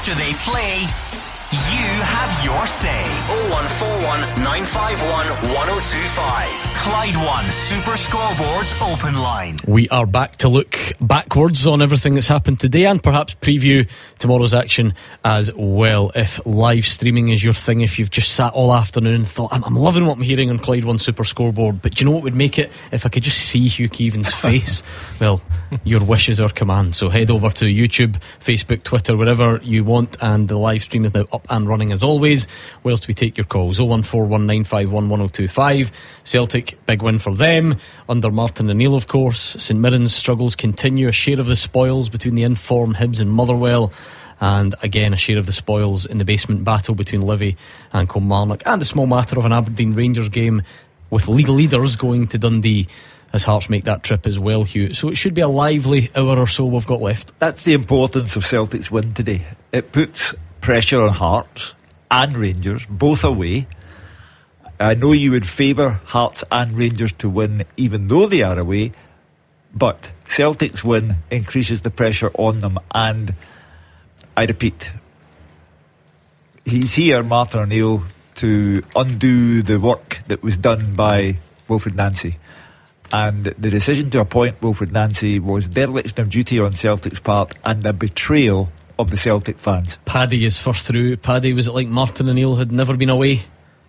After they play, you have your say. 0141 951 1025. Clyde One Super Scoreboards Open Line. We are back to look backwards on everything that's happened today and perhaps preview tomorrow's action as well. If live streaming is your thing, if you've just sat all afternoon and thought, I'm loving what I'm hearing on Clyde One Super Scoreboard, but do you know what would make it? If I could just see Hugh Keevan's face. Well, your wish is our command. So head over to YouTube, Facebook, Twitter, wherever you want, and the live stream is now up and running as always. Whilst we take your calls, 01419511025. Celtic, big win for them under Martin O'Neill, of course. St Mirren's struggles continue, a share of the spoils between the informed Hibs and Motherwell, and again a share of the spoils in the basement battle between Livy and Kilmarnock, and the small matter of an Aberdeen Rangers game with league leaders going to Dundee as Hearts make that trip as well, Hugh. So it should be a lively hour or so we've got left. That's the importance of Celtic's win today. It puts pressure on Hearts and Rangers, both away. I know you would favour Hearts and Rangers to win even though they are away, but Celtic's win increases the pressure on them, and I repeat, he's here, Martin O'Neill, to undo the work that was done by Wilfred Nancy. And the decision to appoint Wilfred Nancy was dereliction of duty on Celtic's part and a betrayal of the Celtic fans. Paddy is first through. Paddy, was it like Martin O'Neill had never been away?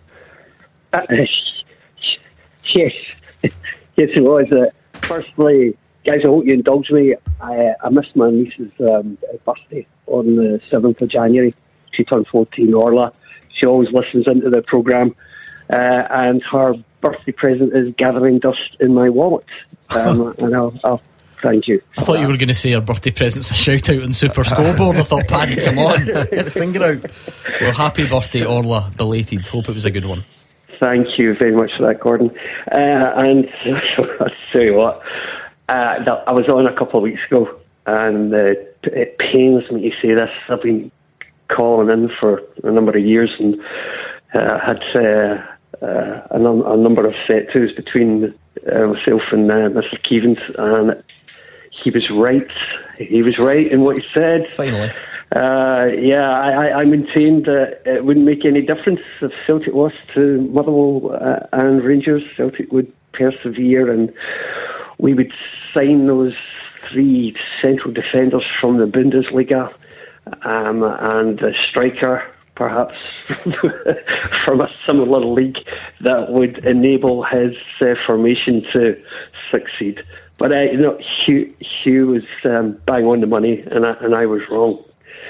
Yes. Yes, it was. Firstly, guys, I hope you indulge me. I missed my niece's birthday on the 7th of January. She turned 14, Orla. She always listens into the programme. And her birthday present is gathering dust in my wallet. And I'll thank you. I thought you were going to say her birthday present's a shout out on Super Scoreboard. I thought, Paddy, come on, get the finger out. Well, happy birthday, Orla, belated. Hope it was a good one. Thank you very much for that, Gordon. And I'll tell you what, I was on a couple of weeks ago, and it pains me to say this. I've been calling in for a number of years and had a number of set-tos between myself and Mr. Keevans, and he was right. He was right in what he said. Finally. I maintained that it wouldn't make any difference if Celtic lost to Motherwell and Rangers. Celtic would persevere, and we would sign those 3 central defenders from the Bundesliga and a striker, perhaps from a similar league, that would enable his formation to succeed. But Hugh was bang on the money, and I was wrong.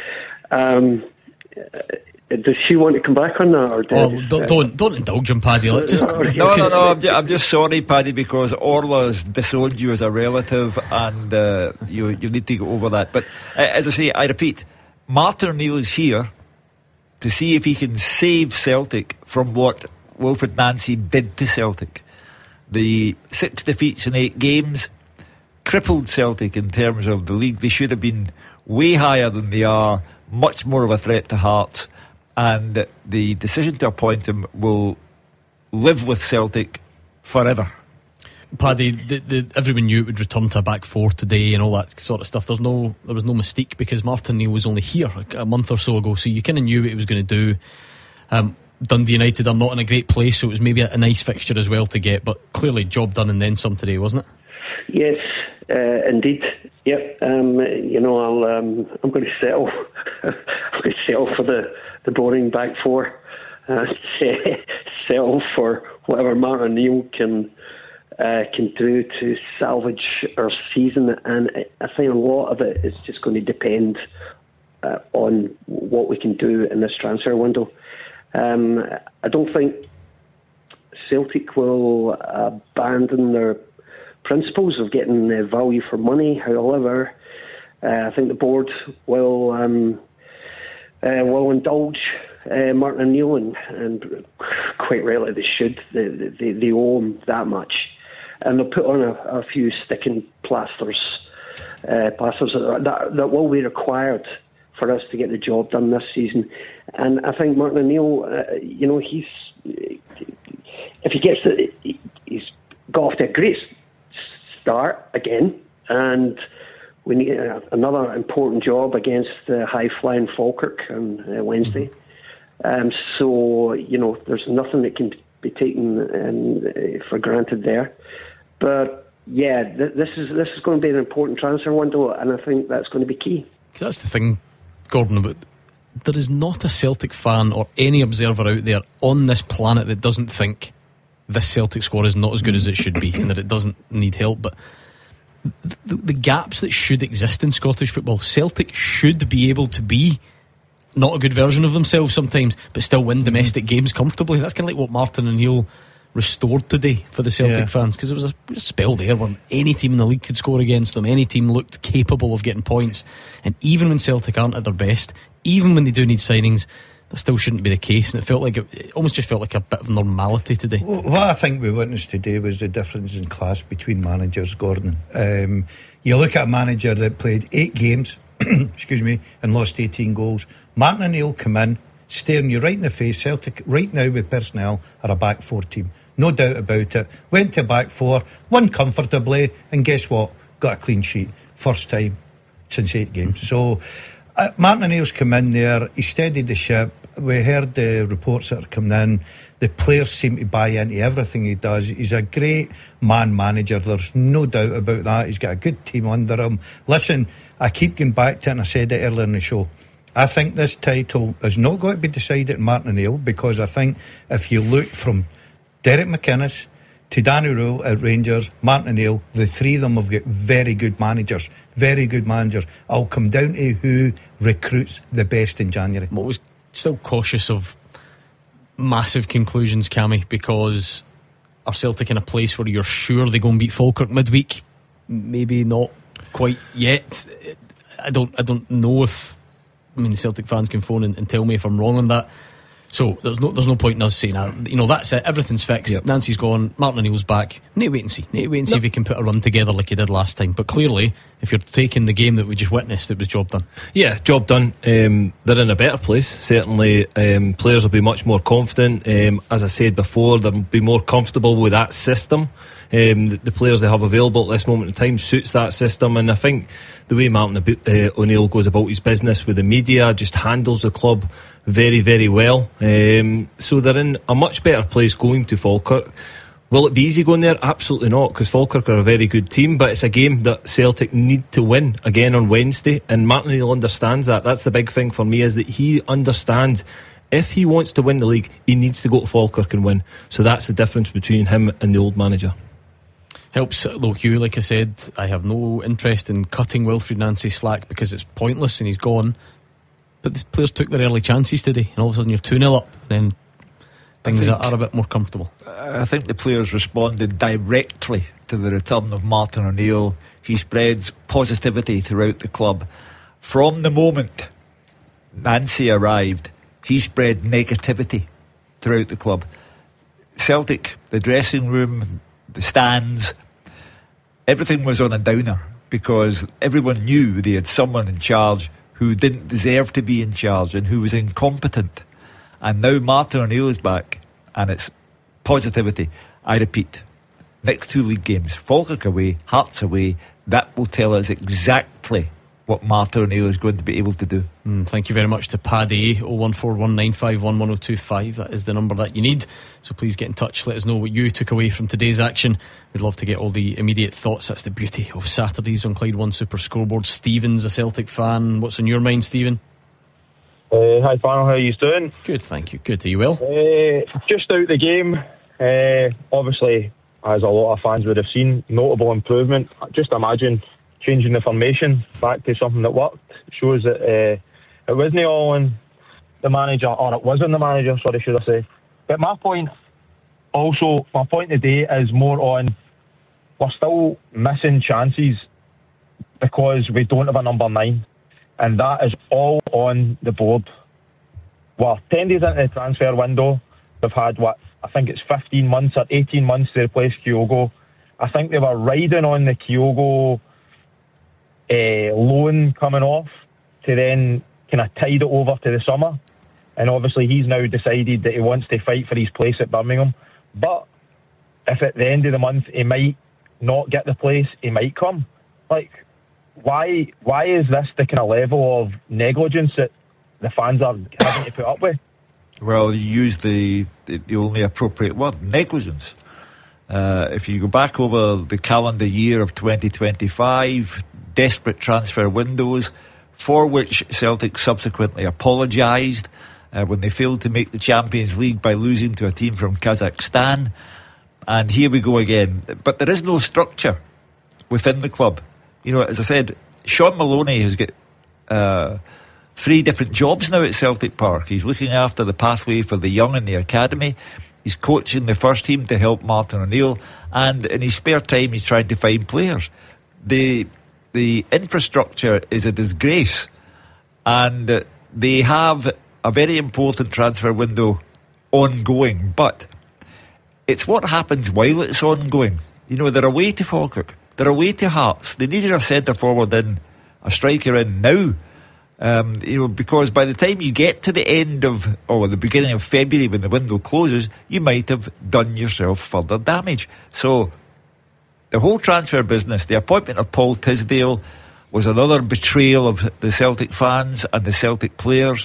Does she want to come back on that? Or don't indulge him, Paddy. No. I'm just sorry, Paddy, because Orla's disowned you as a relative, and you need to go over that. But as I say, I repeat, Martin O'Neill is here to see if he can save Celtic from what Wilfred Nancy did to Celtic. The 6 defeats in 8 games crippled Celtic in terms of the league. They should have been way higher than they are, much more of a threat to Hearts, and the decision to appoint him will live with Celtic forever. Paddy, everyone knew it would return to a back 4 today and all that sort of stuff. There was no mystique because Martin O'Neill was only here a month or so ago, so you kind of knew what he was going to do. Dundee United are not in a great place, so it was maybe a nice fixture as well to get, but clearly job done and then some today, wasn't it? Yes, indeed. Yep. I'm going to settle. I'm going to settle for the boring back 4. Settle for whatever Martin O'Neill can do to salvage our season, and I think a lot of it is just going to depend on what we can do in this transfer window. I don't think Celtic will abandon their principles of getting value for money. However, I think the board will indulge Martin O'Neill, and quite rightly they should. They owe him that much, and they'll put on a few sticking plasters that will be required for us to get the job done this season. And I think Martin O'Neill, he's got off to a great start again, and we need another important job against high-flying Falkirk on Wednesday. So, there's nothing that can be taken for granted there. But, yeah, this is going to be an important transfer window, and I think that's going to be key. That's the thing, Gordon, about there is not a Celtic fan or any observer out there on this planet that doesn't think this Celtic squad is not as good as it should be and that it doesn't need help. But the gaps that should exist in Scottish football, Celtic should be able to be not a good version of themselves sometimes, but still win domestic games comfortably. That's kind of like what Martin O'Neill restored today for the Celtic fans, because there was a spell there where any team in the league could score against them, any team looked capable of getting points, and even when Celtic aren't at their best, even when they do need signings, that still shouldn't be the case. And it almost just felt like a bit of normality today. What I think we witnessed today was the difference in class between managers, Gordon. You look at a manager that played 8 games excuse me, and lost 18 goals. Martin O'Neill come in, staring you right in the face. Celtic right now with personnel are a back 4 team, no doubt about it. Went to back 4, won comfortably, and guess what? Got a clean sheet, first time since 8 games. So Martin O'Neill's come in there, he steadied the ship. We heard the reports that are coming in. The players seem to buy into everything he does. He's a great man manager, there's no doubt about that. He's got a good team under him. Listen, I keep going back to it, and I said it earlier in the show, I think this title is not going to be decided at Martin O'Neill, because I think if you look from Derek McInnes to Danny Rule at Rangers, Martin O'Neill, the 3 of them have got very good managers. Very good managers. I'll come down to who recruits the best in January. I'm always still cautious of massive conclusions, Cammy, because are Celtic in a place where you're sure they go and beat Falkirk midweek? Maybe not quite yet. I don't know if, the Celtic fans can phone and tell me if I'm wrong on that. So there's no point in us saying that's it, everything's fixed. Yep. Nancy's gone, Martin O'Neill's back. Need to wait and see if he can put a run together like he did last time. But clearly, if you're taking the game that we just witnessed, it was job done. Yeah, job done. They're in a better place. Certainly, players will be much more confident. As I said before, they'll be more comfortable with that system. The players they have available at this moment in time suits that system, and I think the way Martin O'Neill goes about his business with the media, just handles the club very, very well. So they're in a much better place going to Falkirk. Will it be easy going there? Absolutely not, because Falkirk are a very good team, but it's a game that Celtic need to win again on Wednesday, and Martin O'Neill understands that. That's the big thing for me, is that he understands if he wants to win the league, he needs to go to Falkirk and win. So that's the difference between him and the old manager. Helps though, Hugh. Like I said, I have no interest in cutting Wilfried Nancy slack because it's pointless and he's gone. But the players took their early chances today, and all of a sudden you're 2-0 up, then things are a bit more comfortable. I think the players responded directly to the return of Martin O'Neill. He spreads positivity throughout the club. From the moment Nancy arrived, he spread negativity throughout the club. Celtic, the dressing room, the stands, everything was on a downer, because everyone knew they had someone in charge who didn't deserve to be in charge and who was incompetent. And now Martin O'Neill is back, and it's positivity. I repeat, next 2 league games, Falkirk away, Hearts away, that will tell us exactly what Martin O'Neill is going to be able to do. Thank you very much to Paddy. 01419511025. That is the number that you need, so please get in touch, let us know what you took away from today's action. We'd love to get all the immediate thoughts. That's the beauty of Saturdays on Clyde One Super Scoreboard. Stephen's a Celtic fan. What's on your mind, Stephen? Hi, Farnell, how are you doing? Good, thank you. Good, are you well? Just out the game, obviously, as a lot of fans would have seen, notable improvement. Just imagine changing the formation back to something that worked. It shows that it wasn't all on the manager, or it was on the manager, sorry, should I say. But my point today is more on, we're still missing chances because we don't have a number 9, and that is all on the board. Well, 10 days into the transfer window, we've had, I think it's 15 months or 18 months to replace Kyogo. I think they were riding on the Kyogo loan coming off to then kind of tide it over to the summer, and obviously he's now decided that he wants to fight for his place at Birmingham. But if at the end of the month he might not get the place, he might come. Like, why is this the kind of level of negligence that the fans are having to put up with? Well, you use the only appropriate word, negligence. If you go back over the calendar year of 2025, desperate transfer windows, for which Celtic subsequently apologised when they failed to make the Champions League by losing to a team from Kazakhstan. And here we go again. But there is no structure within the club. You know, as I said, Sean Maloney has got 3 different jobs now at Celtic Park. He's looking after the pathway for the young in the academy. He's coaching the first team to help Martin O'Neill, and in his spare time he's trying to find players. The infrastructure is a disgrace, and they have a very important transfer window ongoing, but it's what happens while it's ongoing. You know, they're away to Falkirk, they're away to Hearts. They needed a centre forward in, a striker in now. You know, because by the time you get to the end of, or the beginning of February when the window closes, you might have done yourself further damage. So the whole transfer business, the appointment of Paul Tisdale was another betrayal of the Celtic fans and the Celtic players.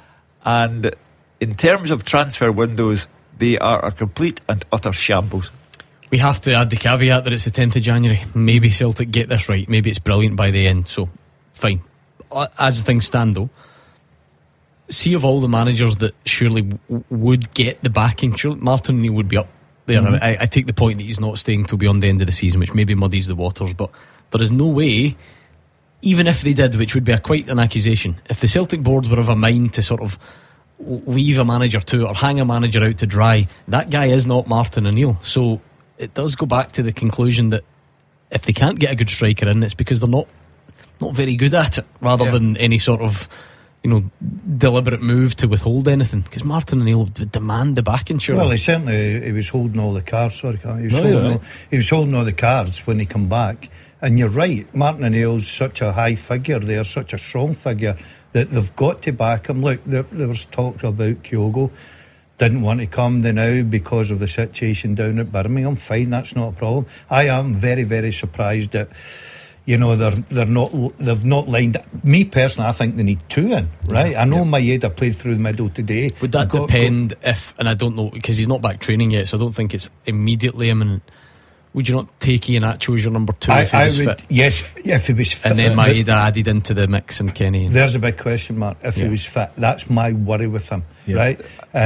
And in terms of transfer windows, they are a complete and utter shambles. We have to add the caveat that it's the 10th of January. Maybe Celtic get this right. Maybe it's brilliant by the end. So, fine. As things stand, though, see of all the managers that surely would get the backing, surely Martin O'Neill would be up there. I take the point that he's not staying till beyond the end of the season, which maybe muddies the waters, but there is no way, even if they did, which would be quite an accusation, if the Celtic board were of a mind to sort of leave a manager to it or hang a manager out to dry, that guy is not Martin O'Neill. So it does go back to the conclusion that if they can't get a good striker in, it's because they're not very good at it, rather than any sort of, you know, deliberate move to withhold anything. Because Martin O'Neill would demand the backing, surely. Well, he was holding all the cards. He was holding all the cards when he come back. And you're right, Martin O'Neill's such a high figure there, such a strong figure, that they've got to back him. Look, there was talk about Kyogo didn't want to come now because of the situation down at Birmingham. Fine, that's not a problem. I am very, very surprised that, you know, they've not lined up. Me personally, I think they need 2 in, right? I know Maeda played through the middle today. Would that depend if, and I don't know, because he's not back training yet, so I don't think it's immediately imminent. Would you not take Iheanacho as your number 2 if he was fit? Yes, if he was fit. And then Maeda added into the mix and Kenny. There's a big question mark. If he was fit, that's my worry with him, right?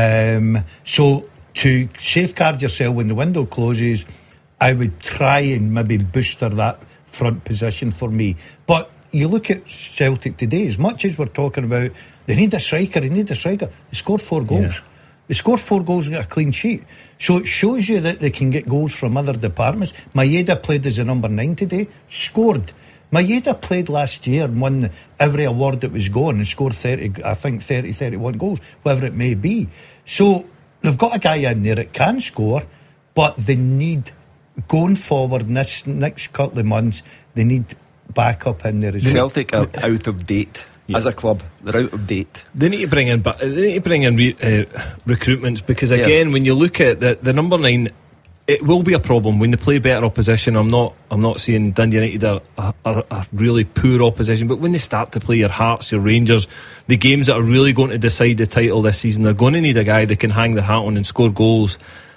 So to safeguard yourself when the window closes, I would try and maybe booster that front position for me. But you look at Celtic today, as much as we're talking about they need a striker, they scored 4 goals. They scored 4 goals and got a clean sheet. So it shows you that they can get goals from other departments. Maeda played as a number 9 today, scored. Maeda played last year and won every award that was going and scored 31 goals, whatever it may be. So they've got a guy in there that can score, but they need, going forward in this next couple of months, they need backup in there as well. Celtic are out of date. As a club, they're out of date. They need to bring in recruitments, because again, when you look at the number 9, it will be a problem when they play better opposition. I'm not saying Dundee United are a really poor opposition, but when they start to play your Hearts, your Rangers, the games that are really going to decide the title this season, they're going to need a guy that can hang their hat on and score goals.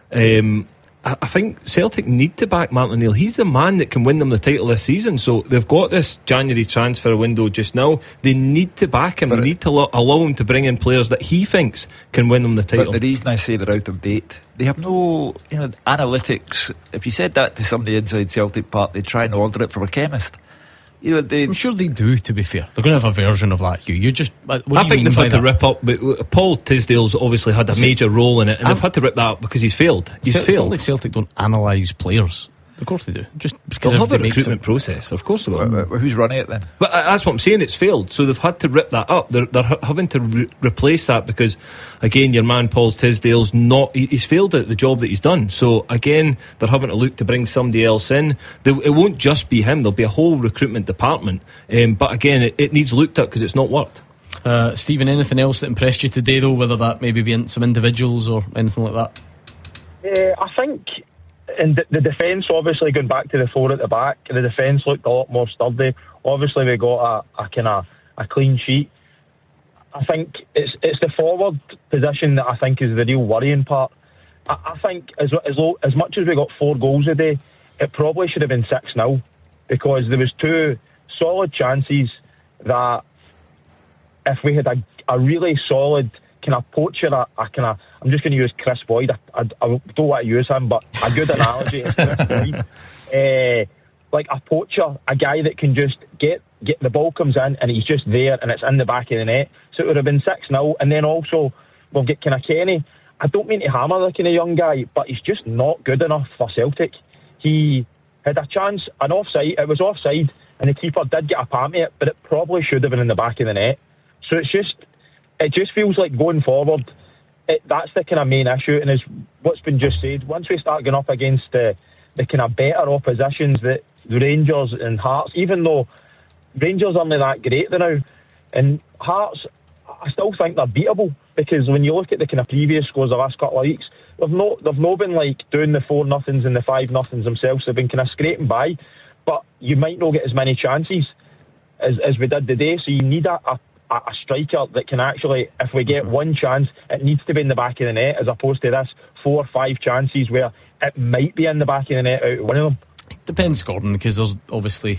I think Celtic need to back Martin O'Neill. He's the man that can win them the title this season. So they've got this January transfer window just now. They need to back him. They need to allow him to bring in players that he thinks can win them the title. But the reason I say they're out of date, they have no, analytics. If you said that to somebody inside Celtic Park, they'd try and order it from a chemist. I'm sure they do, to be fair. They're going to have a version of that, Hugh. I think they've had to rip up, but Paul Tisdale's obviously had a major role in it, and they've had to rip that up because he's failed. It's not like Celtic don't analyse players. Of course they do. Just because they'll have a recruitment process. Of course they will. Who's running it then? But that's what I'm saying. It's failed, so they've had to rip that up. They're having to replace that because, again, your man Paul Tisdale's he's failed at the job that he's done. So again, they're having to look to bring somebody else in. It won't just be him. There'll be a whole recruitment department. But again, it needs looked at because it's not worked. Stephen, anything else that impressed you today, though? Whether that maybe be some individuals or anything like that? I think and the defence, obviously, going back to the four at the back, the defence looked a lot more sturdy. Obviously, we got a kind of a clean sheet. I think it's the forward position that I think is the real worrying part. I think as much as we got 4 goals a day, it probably should have been 6-0, because there was 2 solid chances that if we had a really solid kind of poacher, I'm just going to use Chris Boyd. I don't want to use him, but a good analogy is Chris Boyd. Like a poacher, a guy that can just get the ball comes in and he's just there and it's in the back of the net. So it would have been 6-0. And then also we'll get kind of Kenny. I don't mean to hammer the kind of young guy, but he's just not good enough for Celtic. He had a chance, an offside. It was offside, and the keeper did get a palm to it, but it probably should have been in the back of the net. So it just feels like going forward, that's the kind of main issue. And as what's been just said, once we start going up against the kind of better oppositions, that the Rangers and Hearts, even though Rangers aren't that great now, and Hearts, I still think they're beatable, because when you look at the kind of previous scores the last couple of weeks, they've not been like doing the 4-0s and the 5-0s themselves. They've been kind of scraping by, but you might not get as many chances as we did today. So you need a striker that can actually, if we get one chance, it needs to be in the back of the net, as opposed to this 4 or 5 chances where it might be in the back of the net out of one of them. It depends, Gordon, because there's obviously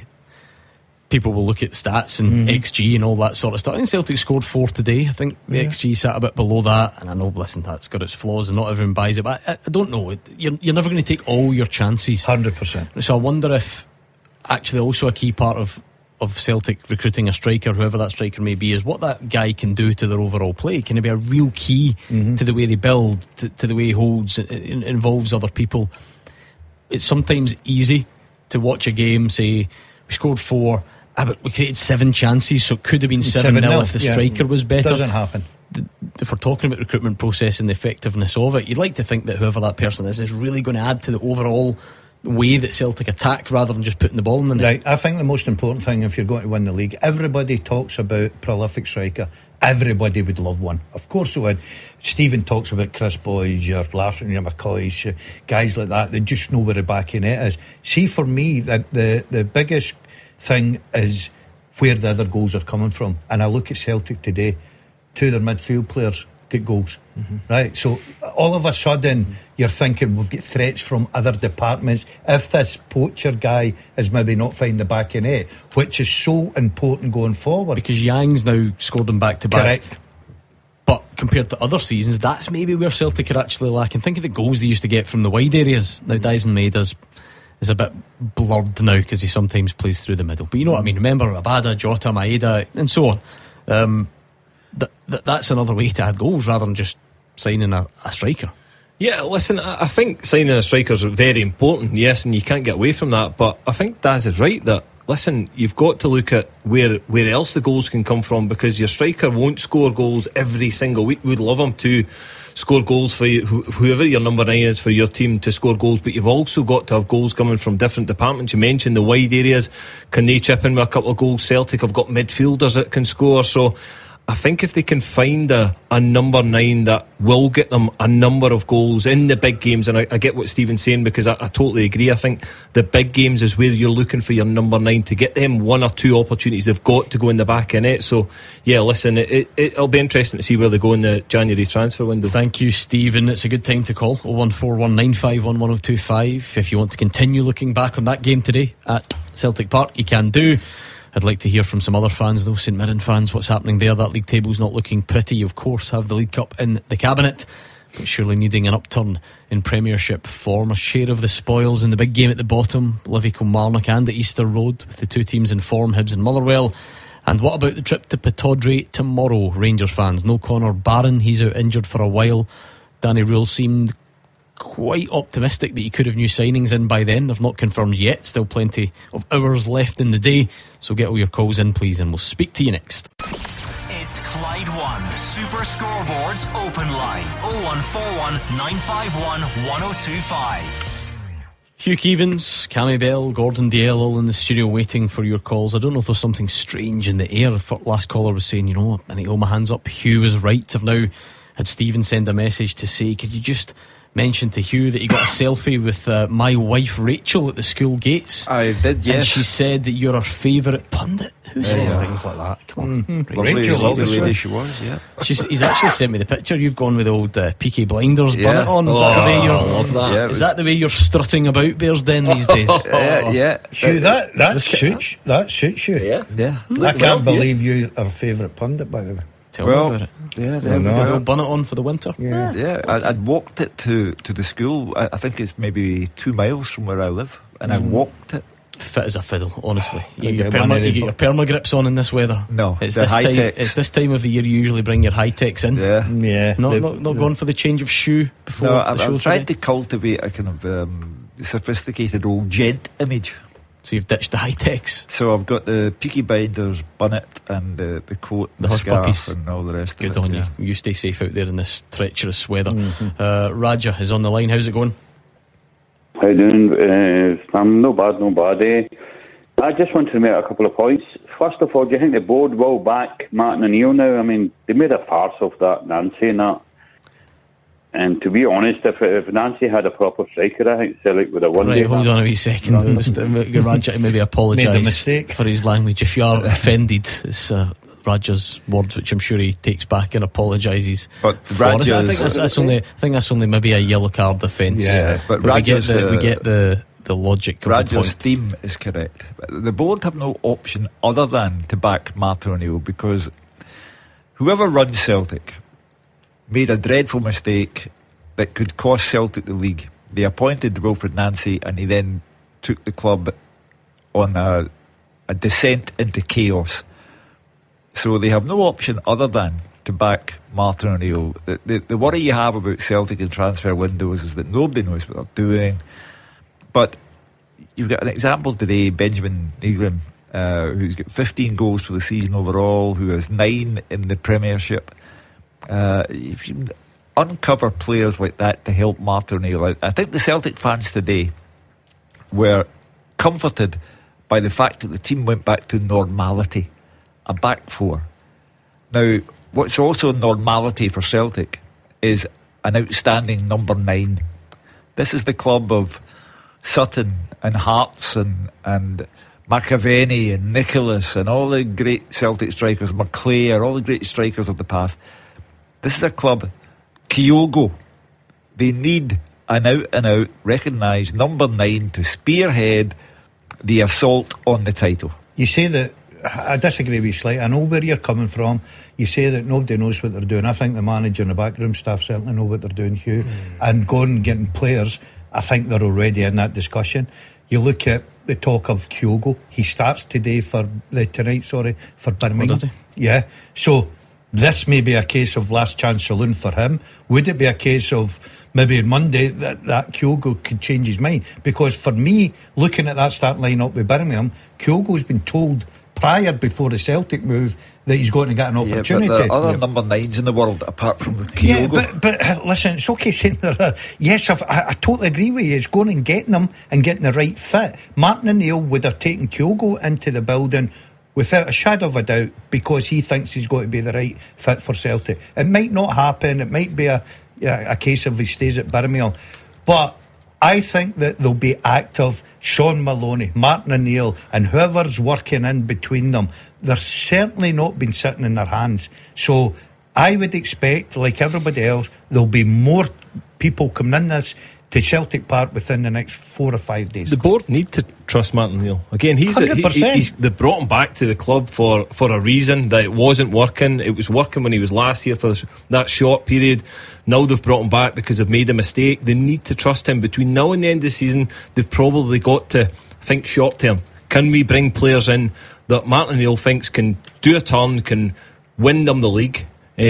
people will look at stats and XG and all that sort of stuff. I think Celtic scored 4 today. I think the XG sat a bit below that, and I know, listen, that's got its flaws and not everyone buys it, but I don't know, you're never going to take all your chances 100%. So I wonder if actually also a key part of Celtic recruiting a striker, whoever that striker may be, is what that guy can do to their overall play. Can it be a real key to the way they build, to the way he holds, involves other people? It's sometimes easy to watch a game, say we scored 4, but we created 7 chances, so it could have been 7-0 if the striker was better. Doesn't happen. If we're talking about recruitment process and the effectiveness of it, you'd like to think that whoever that person is really going to add to the overall way that Celtic attack, rather than just putting the ball in the net. Right, I think the most important thing, if you're going to win the league, everybody talks about prolific striker. Everybody would love one, of course they would. Stephen talks about Chris Boyd, your Larson, your McCoy, guys like that just know where the back of the net is. See, for me, the biggest thing is where the other goals are coming from. And I look at Celtic today, 2 of their midfield players get goals, right? So all of a sudden you're thinking we've got threats from other departments. If this poacher guy is maybe not finding the back of net, which is so important going forward, because Yang's now scored them back to back. Correct. But compared to other seasons, that's maybe where Celtic are actually lacking. Think of the goals they used to get from the wide areas. Now Dyson Maida's is a bit blurred now because he sometimes plays through the middle, but you know what I mean. Remember Abada, Jota, Maeda and so on. That's another way to add goals rather than just signing a striker. Yeah, listen, I think signing a striker is very important, yes, and you can't get away from that, but I think Daz is right that, listen, you've got to look at where else the goals can come from, because your striker won't score goals every single week. We'd love him to score goals for you, whoever your number 9 is for your team, to score goals, but you've also got to have goals coming from different departments. You mentioned the wide areas. Can they chip in with a couple of goals? Celtic have got midfielders that can score, so I think if they can find a number 9 that will get them a number of goals in the big games, and I get what Stephen's saying, because I totally agree. I think the big games is where you're looking for your number 9 to get them 1 or 2 opportunities. They've got to go in the back of it. So yeah, listen, it'll be interesting to see where they go in the January transfer window. Thank you, Stephen. It's a good time to call 01419511025 if you want to continue looking back on that game today at Celtic Park. You can do. I'd like to hear from some other fans though, St Mirren fans. What's happening there? That league table's not looking pretty. You of course have the League Cup in the cabinet, but surely needing an upturn in Premiership form. A share of the spoils in the big game at the bottom, Livy Kilmarnock and at Easter Road, with the 2 teams in form, Hibs and Motherwell. And what about the trip to Pittodrie tomorrow, Rangers fans? No Connor Barron, he's out injured for a while. Danny Rule seemed quite optimistic that you could have new signings in by then. They've not confirmed yet. Still plenty of hours left in the day, so get all your calls in please, and we'll speak to you next. It's Clyde One Super Scoreboards Open Line 0141 951 1025. Hugh Keevins, Cammy Bell, Gordon Dalziel all in the studio waiting for your calls. I don't know if there's something strange in the air. The last caller was saying, I need to hold my hands up. Hugh was right. I've now had Stephen send a message to say, could you just mentioned to Hugh that he got a selfie with my wife Rachel at the school gates. I did, yes. And she said that you're her favourite pundit. Who says things like that? Come on. Rachel, Rachel, the lady she was, yeah. He's actually sent me the picture. You've gone with the old Peaky Blinders bonnet on. Is that the way you're? I love that. Yeah, Is that the way you're strutting about Bearsden these days? Yeah. Hugh, that suits you. Yeah. I can't believe you are favourite pundit, by the way. Tell me about it. Yeah, there we Got a go. bonnet on for the winter. Yeah. I'd walked it to the school. I think it's maybe 2 miles from where I live, and I walked it. Fit as a fiddle, honestly. You Yeah, get one of your perma grips on in this weather. No, it's the this time. high-techs. It's this time of the year you usually bring your high techs in. Yeah. Yeah. Not going for the change of shoe before No, the I'm show trying today. to cultivate a kind of sophisticated old gent image. So you've ditched the high techs. So I've got the Peaky Blinders bonnet and the coat, The hush scarf, puppies. and all the rest Good of it. on yeah. you. You stay safe out there in this treacherous weather. Raja is on the line. How's it going? How you doing? I'm no bad. I just wanted to make a couple of points. First of all, do you think the board will back Martin O'Neill now? I mean, they made a farce of that, Nancy and that. And to be honest, if Nancy had a proper striker, I think Celtic would have won. Right, hold on a wee second. I'll just Raja to maybe Made a apologise mistake. for his language. If you are offended, it's Raja's words, which I'm sure he takes back and apologises. But for. I Raja's- think that's only maybe a yellow card offence. Yeah, but we get Raja's, the logic of the Raja's point. theme is correct. The board have no option other than to back Martin O'Neill, because whoever runs Celtic made a dreadful mistake that could cost Celtic the league. They appointed Wilfred Nancy, and he then took the club on a descent into chaos. So they have no option other than to back Martin O'Neill. The worry you have about Celtic in transfer windows is that nobody knows what they're doing. But you've got an example today, Benjamin Ingram, who's got 15 goals for the season overall, who has 9 in the Premiership. If you uncover players like that to help Martin O'Neill out, I think the Celtic fans today were comforted by the fact that the team went back to normality, a back four. Now, what's also normality for Celtic is an outstanding number 9. This is the club of Sutton and Hearts and McAvenny and Nicholas and all the great Celtic strikers, McClair, all the great strikers of the past. This is a club, Kyogo. They need an out-and-out recognised number 9 to spearhead the assault on the title. You say that, I disagree with you slightly. I know where you're coming from. You say that nobody knows what they're doing. I think the manager and the backroom staff certainly know what they're doing, Hugh. And going and getting players, I think they're already in that discussion. You look at the talk of Kyogo. He starts tonight for Birmingham. does he? Yeah. So this may be a case of last chance saloon for him. Would it be a case of maybe on Monday that Kyogo could change his mind? Because for me, looking at that start line up with Birmingham, Kyogo's been told prior, before the Celtic move, that he's going to get an opportunity. Yeah, but there are other number 9s in the world apart from Kyogo. Yeah, but listen, it's okay saying that. Yes, I totally agree with you. It's going and getting them and getting the right fit. Martin O'Neill would have taken Kyogo into the building without a shadow of a doubt, because he thinks he's going to be the right fit for Celtic. It might not happen. It might be a case of he stays at Birmingham. But I think that they'll be active. Sean Maloney, Martin O'Neill, and whoever's working in between them, they're certainly not been sitting in their hands. So I would expect, like everybody else, there'll be more people coming in this to Celtic Park within the next 4 or 5 days. The board need to trust Martin O'Neill. Again, 100%. they brought him back to the club for a reason, that it wasn't working. It was working when he was last here for that short period. Now they've brought him back because they've made a mistake. They need to trust him. Between now and the end of the season, they've probably got to think short term. Can we bring players in that Martin O'Neill thinks can do a turn, can win them the league?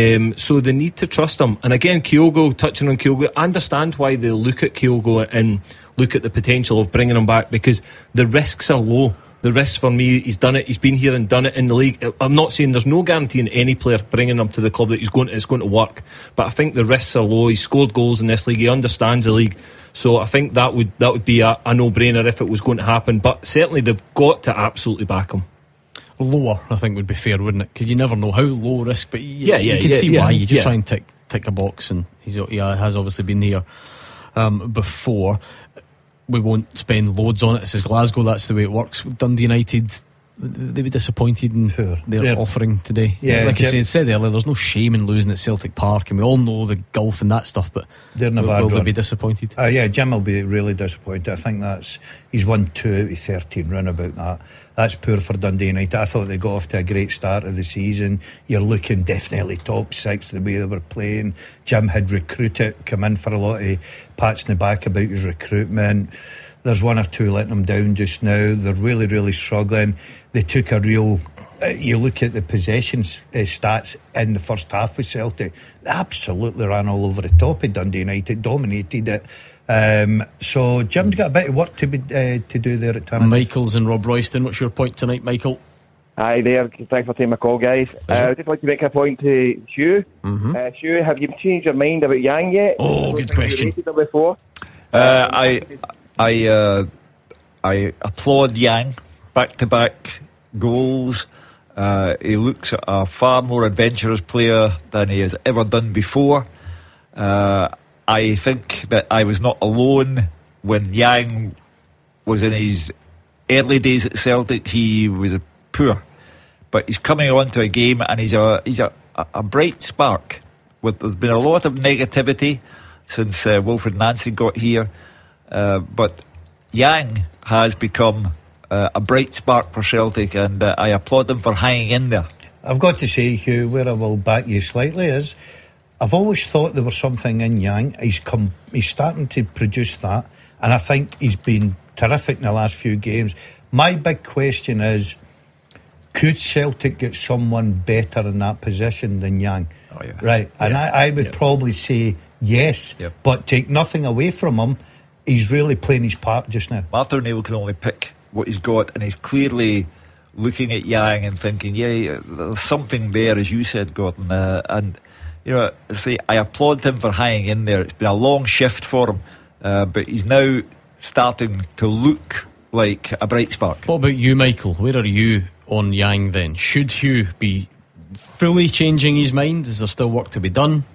So they need to trust him. And again, Kyogo, touching on Kyogo, I understand why they look at Kyogo and look at the potential of bringing him back, because the risks are low. The risks for me, he's done it, he's been here and done it in the league. I'm not saying there's no guarantee in any player bringing him to the club that it's going to work, but I think the risks are low. He's scored goals in this league, he understands the league, so I think that would be a no-brainer if it was going to happen. But certainly they've got to absolutely back him. Lower, I think, would be fair, wouldn't it? Because you never know how low risk, but you can see why. You just try and tick a box, and he has obviously been here before. We won't spend loads on it. This is Glasgow, that's the way it works. Dundee United, they were disappointed in their offering today. Yeah, like I said earlier, there's no shame in losing at Celtic Park, and we all know the gulf and that stuff, but they're in a bad will they run. be disappointed? Yeah, Jim will be really disappointed. I think he's won 2 out of 13 round about that. That's poor for Dundee United. I thought they got off to a great start of the season. You're looking definitely top 6 the way they were playing. Jim had recruited, come in for a lot of pats in the back about his recruitment. There's 1 or 2 letting them down just now. They're really, really struggling. They took a real... you look at the possessions stats in the first half with Celtic, they absolutely ran all over the top of Dundee United, dominated it. So Jim's got a bit of work to do there at Tannadice. Michael's and Rob Royston, what's your point tonight, Michael? Hi there, thanks for taking my call, guys. I'd just like to make a point to Hugh. Hugh, have you changed your mind about Yang yet? Oh, good question. You rated him before? I applaud Yang. Back-to-back goals. He looks at a far more adventurous player than he has ever done before. I think that I was not alone when Yang was in his early days at Celtic. He was poor, but he's coming onto a game and he's a bright spark. There's been a lot of negativity since Wilfred Nancy got here, but Yang has become a bright spark for Celtic, and I applaud them for hanging in there. I've got to say, Hugh, where I will back you slightly is, I've always thought there was something in Yang. He's starting to produce that, and I think he's been terrific in the last few games. My big question is, could Celtic get someone better in that position than Yang? Oh, yeah. Right, and I would probably say yes, but take nothing away from him. He's really playing his part just now. Martin O'Neill can only pick what he's got, and he's clearly looking at Yang and thinking, there's something there, as you said, Gordon. And I applaud him for hanging in there. It's been a long shift for him, but he's now starting to look like a bright spark. What about you, Michael? Where are you on Yang then? Should Hugh be fully changing his mind? Is there still work to be done?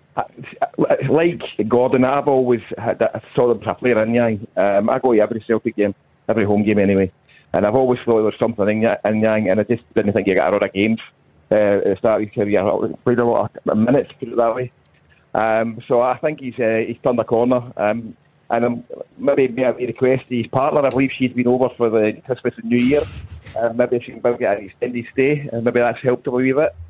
Like Gordon, I've always saw them as a player in Yang. I go to every Celtic game, every home game anyway, and I've always thought there was something in Yang, and I just didn't think he got a lot of games at the start of his career. Played a lot of minutes, put it that way. So I think he's turned a corner. And maybe a request to his partner. I believe she's been over for the Christmas and New Year. Maybe she can get an extended stay, and maybe that's helped him a wee bit.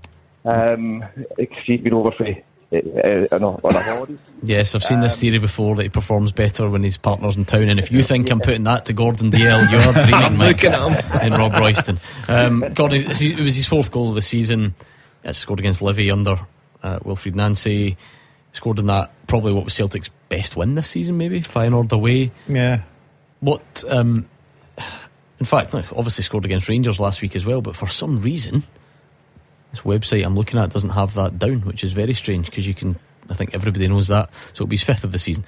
She's been over for on a holiday. Yes, I've seen this theory before that he performs better when his partner's in town, and if you think I'm putting that to Gordon Dalziel, you're dreaming, Mike. And Rob Royston. Gordon, it was his 4th goal of the season. Scored against Livy under Wilfred Nancy. Scored in that, probably what was Celtic's best win this season, maybe Feyenoord away. Yeah. What? In fact, obviously scored against Rangers last week as well, but for some reason this website I'm looking at doesn't have that down, which is very strange, because I think everybody knows that, so it'll be his 5th of the season.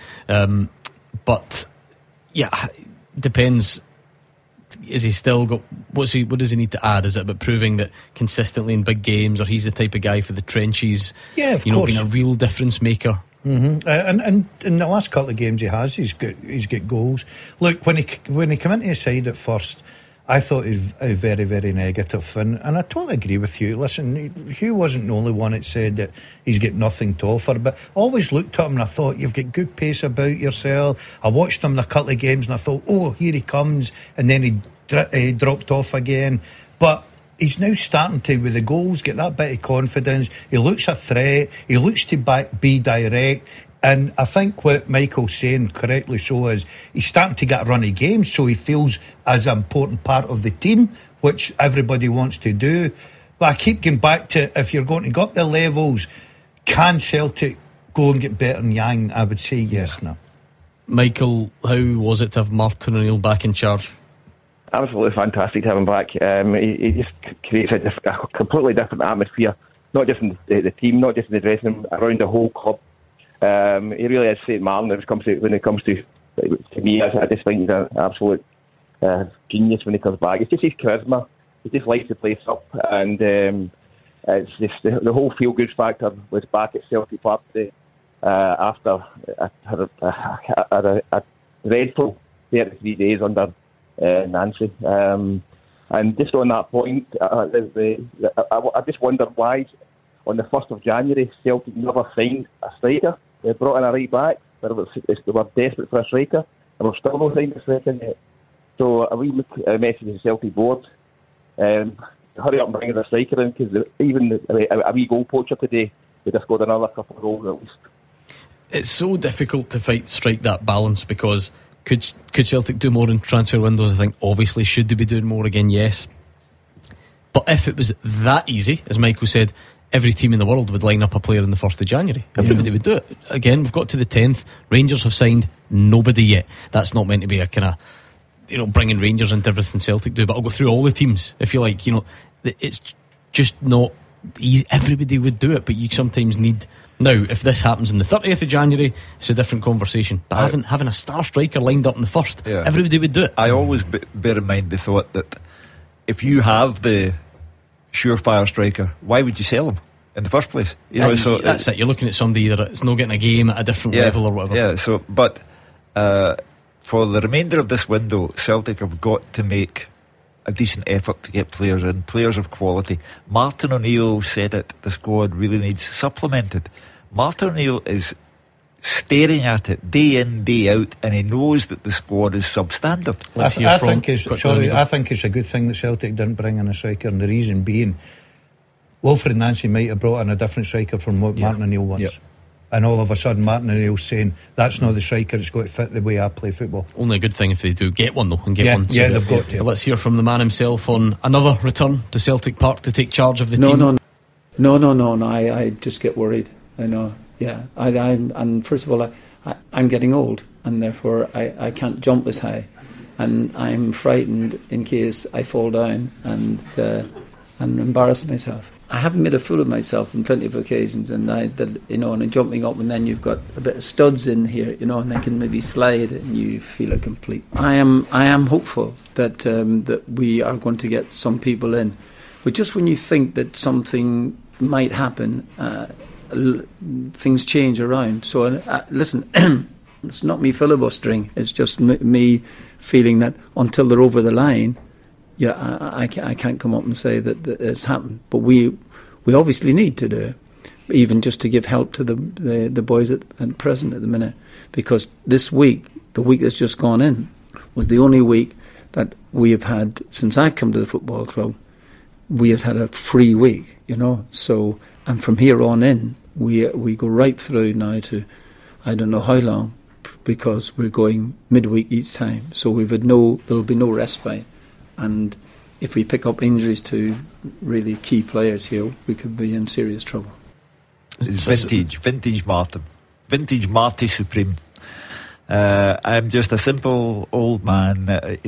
But yeah, depends. Is he still got what does he need to add? Is it about proving that consistently in big games, or he's the type of guy for the trenches? Yeah, of course, being a real difference maker. And in the last couple of games he's got goals. Look, when he came into his side at first, I thought he was very, very negative, and I totally agree with you. Listen, Hugh wasn't the only one that said that he's got nothing to offer, but I always looked at him and I thought, you've got good pace about yourself. I watched him in a couple of games and I thought, oh, here he comes, and then he dropped off again. But he's now starting to, with the goals, get that bit of confidence. He looks a threat, he looks to be direct. And I think what Michael's saying, correctly so, is he's starting to get a run of games, so he feels as an important part of the team, which everybody wants to do. But I keep going back to, if you're going to go up the levels, can Celtic go and get better than Yang? I would say yes now. Michael, how was it to have Martin O'Neill back in charge? Absolutely fantastic to have him back. He just creates a completely different atmosphere, not just in the team, not just in the dressing room, around the whole club. He really is St. Martin when it comes to me. I just think he's an absolute genius when he comes back. It's just his charisma. He just likes the place up, and it's just the whole feel-good factor was back at Celtic Park today. after a dreadful 33 days under Nancy. And just on that point, I just wonder why on the 1st of January Celtic never signed a striker. They brought in a right back. They were desperate for a striker, and we've still not signed a striker yet. So a wee message to the Celtic board: hurry up and bring a striker in, because even a wee goal poacher today would have scored another couple of goals at least. It's so difficult to strike that balance, because could Celtic do more in transfer windows? I think obviously should they be doing more again? Yes. But if it was that easy, as Michael said, every team in the world would line up a player on the 1st of January. Everybody would do it. Again, we've got to the 10th. Rangers have signed nobody yet. That's not meant to be a kind of, bringing Rangers into everything Celtic do. But I'll go through all the teams. If you like, it's just not easy. Everybody would do it, but you sometimes need. Now, if this happens on the 30th of January, it's a different conversation. But having a star striker lined up in the 1st, everybody would do it. I always bear in mind the thought that if you have the surefire striker, why would you sell him in the first place? So that's it. You're looking at somebody that it's not getting a game at a different level or whatever. Yeah. So, but for the remainder of this window, Celtic have got to make a decent effort to get players in, players of quality. Martin O'Neill said it. The squad really needs supplemented. Martin O'Neill is staring at it day in, day out, and he knows that the squad is substandard. I think it's a good thing that Celtic didn't bring in a striker, and the reason being, Wilfred Nancy might have brought in a different striker from what Martin O'Neill wants. Yep. And all of a sudden Martin O'Neill's saying that's not the striker, it's got to fit the way I play football. Only a good thing if they do get one, though, and get one. Yeah, they've got to. Let's hear from the man himself on another return to Celtic Park to take charge of the team. No. I just get worried. I know. Yeah, and first of all, I'm getting old, and therefore I can't jump as high, and I'm frightened in case I fall down and embarrass myself. I haven't made a fool of myself on plenty of occasions, and and jumping up, and then you've got a bit of studs in here, and they can maybe slide, and you feel a complete. I am hopeful that that we are going to get some people in, but just when you think that something might happen, things change around. So listen, it's not me filibustering. It's just me feeling that until they're over the line. Yeah, I can't come up and say that it's happened, but we obviously need to do it, even just to give help to the boys at present at the minute, because this week, the week that's just gone in, was the only week that we have had since I've come to the football club. We have had a free week, So, and from here on in, we go right through now to I don't know how long, because we're going midweek each time. So there'll be no respite. And if we pick up injuries to really key players here, we could be in serious trouble. It's vintage Martin, vintage Marty Supreme. I'm just a simple old man.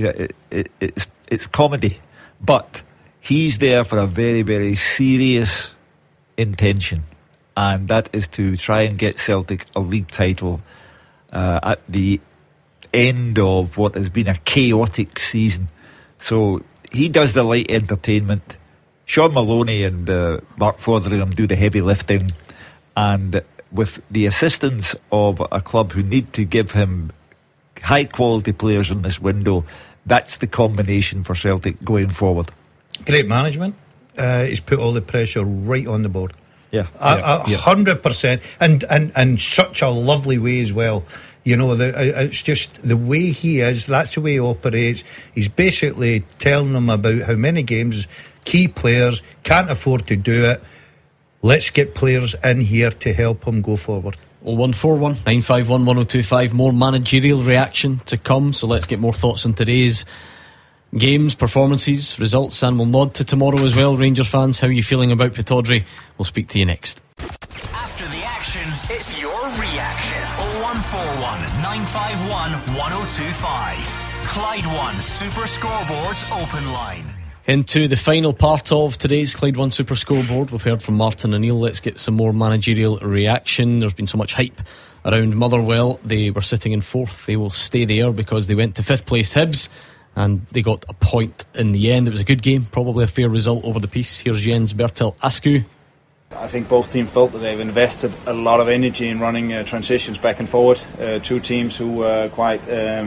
It's comedy, but he's there for a very, very serious intention, and that is to try and get Celtic a league title at the end of what has been a chaotic season. So he does the light entertainment. Sean Maloney and Mark Fotheringham do the heavy lifting, and with the assistance of a club who need to give him high quality players in this window, that's the combination for Celtic going forward. Great management. He's put all the pressure right on the board. Yeah, 100%, and such a lovely way as well. It's just the way he is. That's the way he operates. He's basically telling them about how many games, key players can't afford to do it. Let's get players in here to help him go forward. 0141 951 1025. More managerial reaction to come. So let's get more thoughts on today's games, performances, results, and we'll nod to tomorrow as well. Rangers fans, how are you feeling about Pittodrie? We'll speak to you next. After the action, it's your reaction. 0141 951 1025. Clyde One Super Scoreboard's open line. Into the final part of today's Clyde One Super Scoreboard. We've heard from Martin O'Neill. Let's get some more managerial reaction. There's been so much hype around Motherwell. They were sitting in fourth. They will stay there because they went to fifth place Hibs, and they got a point in the end. It was a good game, probably a fair result over the piece. Here's Jens Bertel Askew. I think both teams felt that they've invested a lot of energy in running transitions back and forward. Two teams who were quite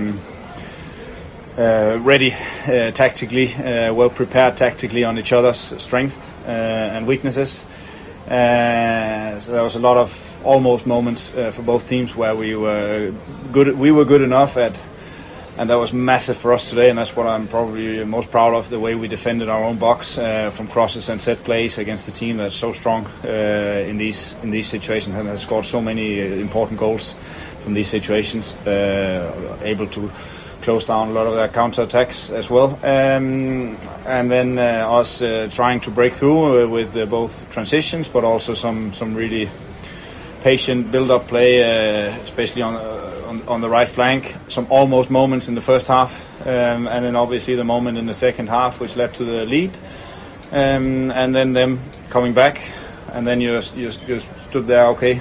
ready tactically, well prepared tactically on each other's strengths and weaknesses. So there was a lot of almost moments for both teams where we were good enough at. And that was massive for us today, and that's what I'm probably most proud of, the way we defended our own box from crosses and set plays against a team that's so strong in these situations and has scored so many important goals from these situations, able to close down a lot of their counter-attacks as well. And then us trying to break through with both transitions, but also some really patient build-up play, especially on the right flank. Some almost moments in the first half, and then obviously the moment in the second half which led to the lead, and then them coming back, and then you stood there. Okay,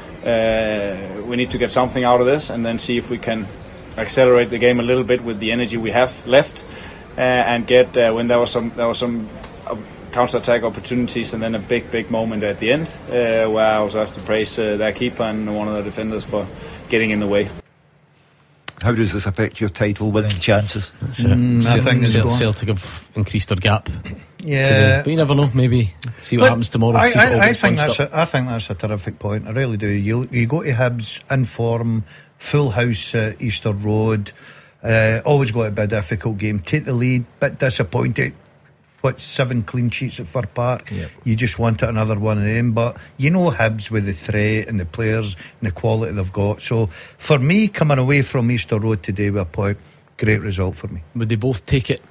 we need to get something out of this, and then see if we can accelerate the game a little bit with the energy we have left, and get when there was some counter-attack opportunities, and then a big moment at the end where I also have to praise their keeper and one of the defenders for getting in the way. How does this affect your title winning chances? I think Celtic have increased their gap. Yeah, today. But you never know. Maybe see what happens tomorrow. I think that's a terrific point. I really do. You go to Hibs in form, full house at Easter Road. Always got to be a difficult game. Take the lead, bit disappointed. 7 clean sheets at Fir Park. Yep. You just wanted another one of them, but you know Hibs with the threat and the players and the quality they've got. So for me, coming away from Easter Road today with a point, great result for me. Would they both take it?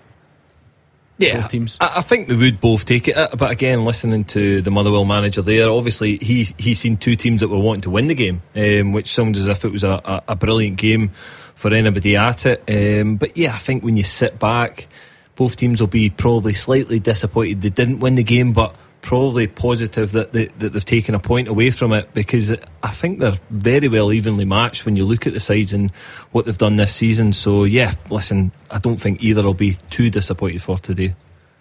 Yeah, both teams. I think they would both take it. But again, listening to the Motherwell manager there, obviously he's seen two teams that were wanting to win the game, which sounds as if it was a brilliant game for anybody at it. But yeah, I think when you sit back, both teams will be probably slightly disappointed they didn't win the game, but probably positive that they've taken a point away from it, because I think they're very well evenly matched when you look at the sides and what they've done this season. So yeah, listen, I don't think either will be too disappointed for today.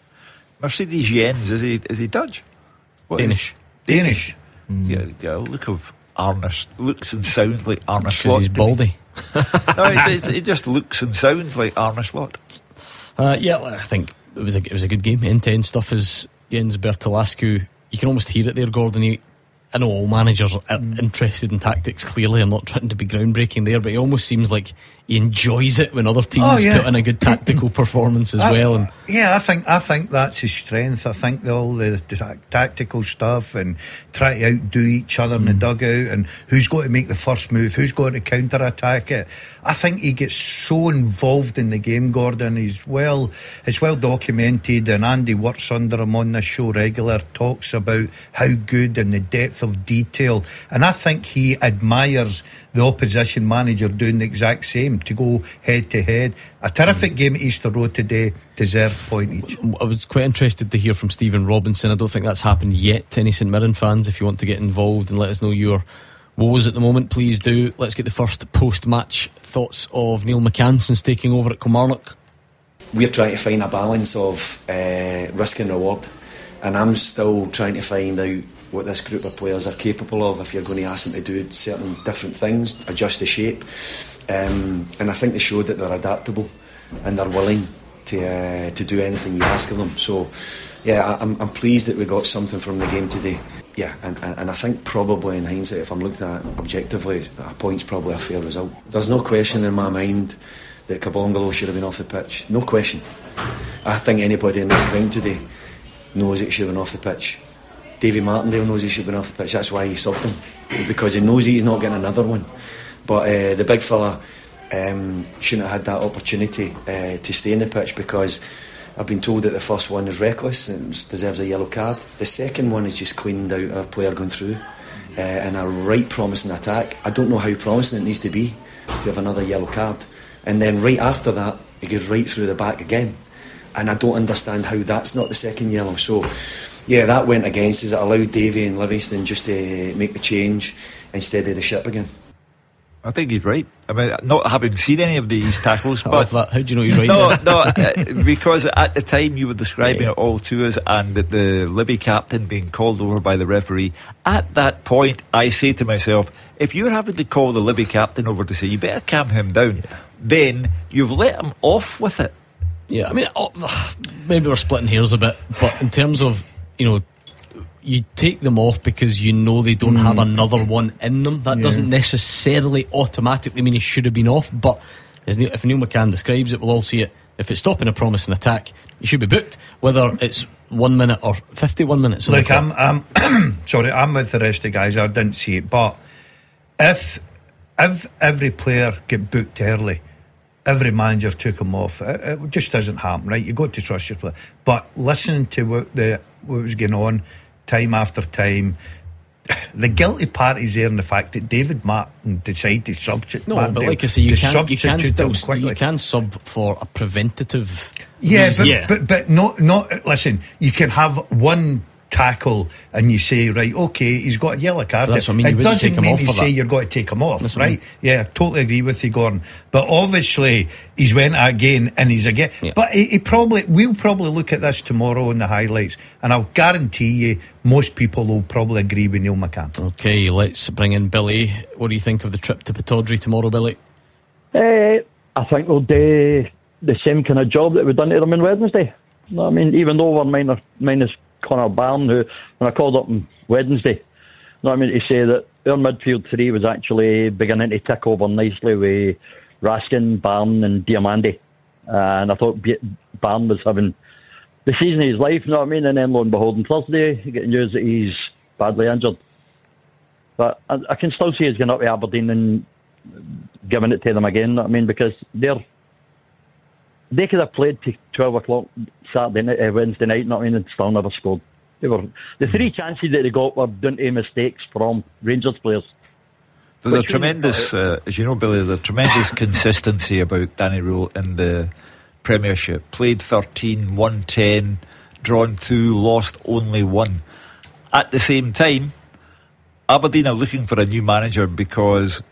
Mercedes Jens, is he Dutch? Danish. Danish. Yeah, look of Arne, looks and sounds like Arne Slot. He's baldy. No, it just looks and sounds like Arne Slot. Yeah, I think it was a good game. Intense stuff, as Jens Bertolascu. You can almost hear it there, Gordon. I know all managers are interested in tactics. Clearly, I'm not trying to be groundbreaking there, but he almost seems like he enjoys it when other teams put in a good tactical performance as well. And yeah, I think that's his strength. I think all the tactical stuff and try to outdo each other in the dugout, and who's going to make the first move, who's going to counter attack it. I think he gets so involved in the game, Gordon. It's well documented, and Andy works under him on this show regular, talks about how good and the depth of detail, and I think he admires the opposition manager doing the exact same, to go head to head. A terrific game at Easter Road today, deserved point each. I was quite interested to hear from Stephen Robinson. I don't think that's happened yet to any St Mirren fans. If you want to get involved and let us know your woes at the moment, please do. Let's get the first post-match thoughts of Neil McCanson's taking over at Kilmarnock. We're trying to find a balance of risk and reward, and I'm still trying to find out what this group of players are capable of. If you're going to ask them to do certain different things, adjust the shape, and I think they showed that they're adaptable and they're willing to do anything you ask of them. So yeah, I'm pleased that we got something from the game today. Yeah, and I think probably in hindsight, if I'm looking at it objectively, a point's probably a fair result. There's no question in my mind that Kabongolo should have been off the pitch. No question. I think anybody in this ground today knows it should have been off the pitch. Davy Martindale knows he should have been off the pitch. That's why he subbed him, because he knows he's not getting another one. But the big fella shouldn't have had that opportunity to stay in the pitch, because I've been told that the first one is reckless and deserves a yellow card. The second one is just cleaned out a player going through and a right promising attack. I don't know how promising it needs to be to have another yellow card. And then right after that, he goes right through the back again. And I don't understand how that's not the second yellow. So yeah, that went against us. It allowed Davy and Livingston just to make the change and steady the ship again. I think he's right. I mean, not having seen any of these tackles, but how do you know he's right? Because at the time you were describing it all to us, and that the Libby captain being called over by the referee. At that point, I say to myself, if you're having to call the Libby captain over to say you better calm him down, then you've let him off with it. Yeah, I mean, maybe we're splitting hairs a bit, but in terms of, you take them off because you know they don't have another one in them. That doesn't necessarily automatically mean he should have been off, but if Neil McCann describes it, we'll all see it. If it's stopping a promising attack, he should be booked, whether it's 1 minute or 51 minutes. Look, I'm sorry, I'm with the rest of the guys. I didn't see it, but if every player get booked early, every manager took him off, it just doesn't happen, right? You got to trust your player. But listening to what was going on time after time, the guilty party's there in the fact that David Martin decided to substitute. No, but like I say, you can sub for a preventative reason. But not. Listen, you can have one tackle and you say, right, okay, he's got a yellow card. It doesn't mean you say you're going to take him off, right? Yeah, I totally agree with you, Gordon. But obviously he's went again and he's again. But we'll probably look at this tomorrow in the highlights, and I'll guarantee you most people will probably agree with Neil McCann. Okay, let's bring in Billy. What do you think of the trip to Pittodrie tomorrow, Billy? I think we'll do the same kind of job that we've done to them on Wednesday. I mean, even though we're minus Connor Barron, who, when I called up on Wednesday, to say that our midfield three was actually beginning to tick over nicely with Raskin, Barron and Diamandi. And I thought Barron was having the season of his life, and then lo and behold on Thursday, getting news that he's badly injured. But I can still see he's going up to Aberdeen and giving it to them again, because they could have played to 12 o'clock Wednesday night, and still never scored. The three chances that they got were down to mistakes from Rangers players. There's a tremendous, as you know, Billy, there's a tremendous consistency about Danny Rule in the Premiership. Played 13, won 10, drawn 2, lost only 1. At the same time, Aberdeen are looking for a new manager because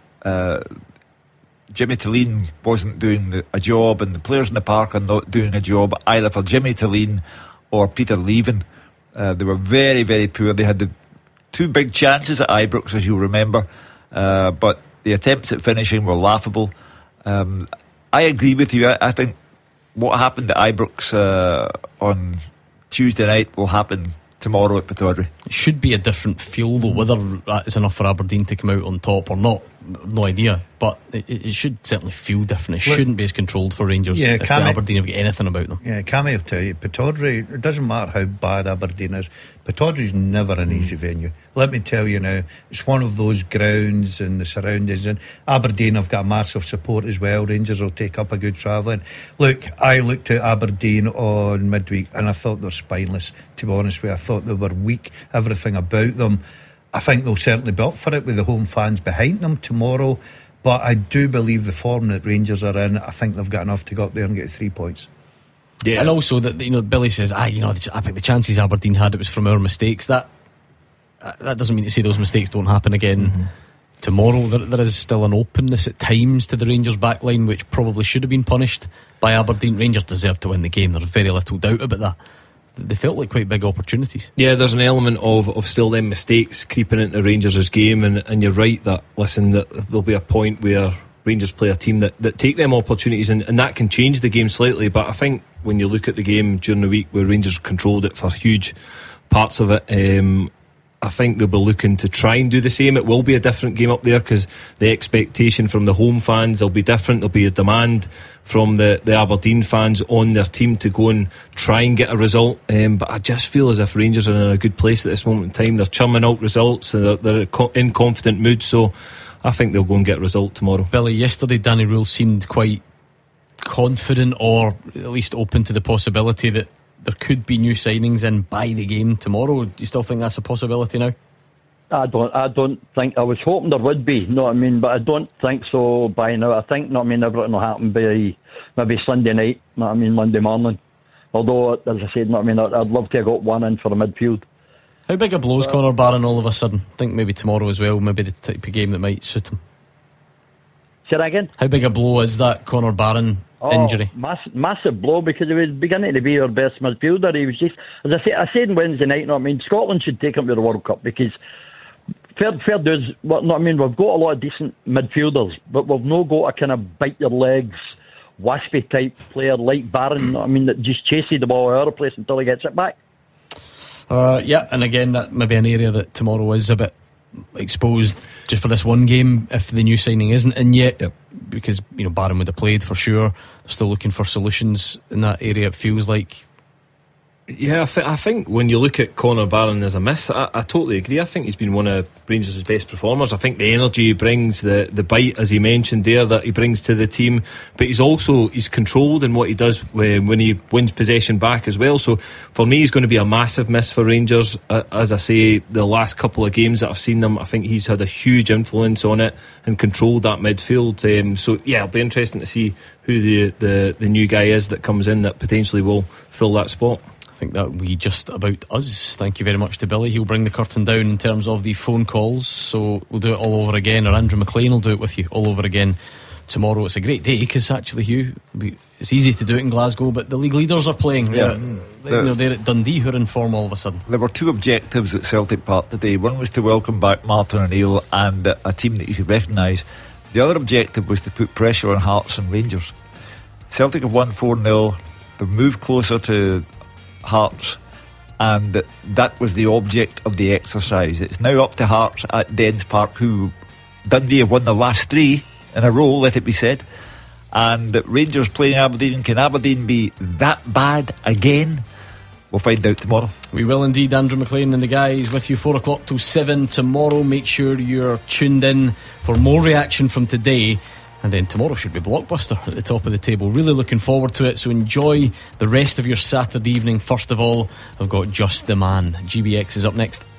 Jimmy Tilleen wasn't doing a job, and the players in the park are not doing a job either for Jimmy Tilleen or Peter Leven. They were very, very poor. They had the 2 big chances at Ibrox, as you'll remember, but the attempts at finishing were laughable. I agree with you. I think what happened at Ibrox on Tuesday night will happen tomorrow at Pittodrie. It should be a different feel, though. Whether that is enough for Aberdeen to come out on top or not, no idea. But it should certainly feel different. It shouldn't be as controlled for Rangers if Aberdeen have got anything about them. Yeah, Cammy will tell you, Pittodrie, it doesn't matter how bad Aberdeen is, Pittodrie's never an easy venue. Let me tell you now, it's one of those grounds and the surroundings, and Aberdeen have got massive support as well. Rangers will take up a good travelling. Look, I looked at Aberdeen on midweek and I thought they were spineless, to be honest with you. I thought they were weak, everything about them. I think they'll certainly be up for it with the home fans behind them tomorrow, but I do believe the form that Rangers are in, I think they've got enough to go up there and get 3 points. Yeah. And also that Billy says, I think the chances Aberdeen had, it was from our mistakes. That doesn't mean to say those mistakes don't happen again tomorrow. There is still an openness at times to the Rangers back line, which probably should have been punished by Aberdeen. Rangers deserve to win the game, there's very little doubt about that. They felt like quite big opportunities. Yeah, there's an element of still them mistakes creeping into Rangers' game, and you're right that there'll be a point where Rangers play a team that take them opportunities, and that can change the game slightly. But I think when you look at the game during the week where Rangers controlled it for huge parts of it, I think they'll be looking to try and do the same. It will be a different game up there because the expectation from the home fans will be different. There'll be a demand from the Aberdeen fans on their team to go and try and get a result. But I just feel as if Rangers are in a good place at this moment in time. They're churning out results and they're in confident mood. So I think they'll go and get a result tomorrow. Billy, yesterday Danny Rule seemed quite confident, or at least open to the possibility that there could be new signings in by the game tomorrow. Do you still think that's a possibility now? I don't think. I was hoping there would be, but I don't think so by now. I think, everything will happen by maybe Sunday night, Monday morning. Although, as I said, I'd love to have got one in for the midfield. How big a blow is Connor Barron all of a sudden? I think maybe tomorrow as well, maybe the type of game that might suit him. Say that again? How big a blow is that Conor Barron injury? Massive blow, because he was beginning to be our best midfielder. He was just, as I said on Wednesday night, Scotland should take him to the World Cup, because fair dues, we've got a lot of decent midfielders, but we've not got a kind of bite your legs, waspy type player like Barron, that just chases the ball out of the place until he gets it back. Yeah, and again, that may be an area that tomorrow is a bit exposed just for this one game if the new signing isn't in yet. Yep. Because Barron would have played for sure. They're still looking for solutions in that area, it feels like. Yeah, I think when you look at Conor Barron as a miss, I totally agree. I think he's been one of Rangers' best performers. I think the energy he brings, the bite, as he mentioned there, that he brings to the team, but he's controlled in what he does when he wins possession back as well. So for me, he's going to be a massive miss for Rangers. As I say, the last couple of games that I've seen them, I think he's had a huge influence on it and controlled that midfield. So yeah, it'll be interesting to see who the new guy is that comes in that potentially will fill that spot. I think that will be just about us. Thank you very much to Billy. He'll bring the curtain down in terms of the phone calls, so we'll do it all over again, or Andrew McLean will do it with you all over again tomorrow. It's a great day because actually, Hugh, it's easy to do it in Glasgow, but the league leaders are playing. Yeah. They're at Dundee, who are in form all of a sudden. There were two objectives at Celtic Park today. One was to welcome back Martin O'Neill and a team that you could recognise. The other objective was to put pressure on Hearts and Rangers. Celtic have won 4-0. They've moved closer to Hearts, and that was the object of the exercise. It's now up to Hearts at Dens Park, who Dundee have won the last 3 in a row, let it be said, and Rangers playing Aberdeen. Can Aberdeen be that bad again? We'll find out tomorrow. We will indeed. Andrew McLean and the guys with you 4 o'clock till 7 tomorrow. Make sure you're tuned in for more reaction from today. And then tomorrow should be Blockbuster at the top of the table. Really looking forward to it. So enjoy the rest of your Saturday evening. First of all, I've got Just the Man. GBX is up next.